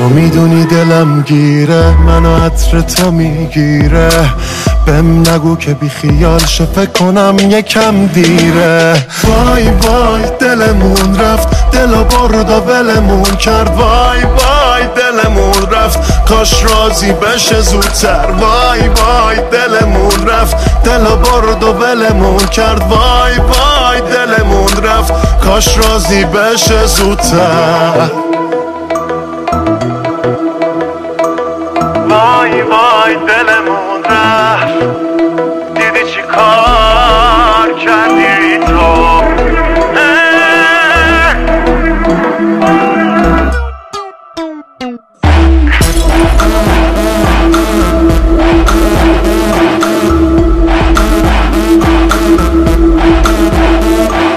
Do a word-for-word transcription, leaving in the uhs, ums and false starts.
تو میدونی دلم گیره، منو عطر تو میگیره. بهم نگو که بی خیال شه، فکر کنم یکم دیره. وای وای دلمون رفت، دلو برد و ولمون کرد. وای وای دلمون رفت، کاش راضی بشه زودتر. وای وای دلمون رفت، دلو برد و ولمون کرد. وای وای دلمون رفت، کاش راضی بشه زودتر.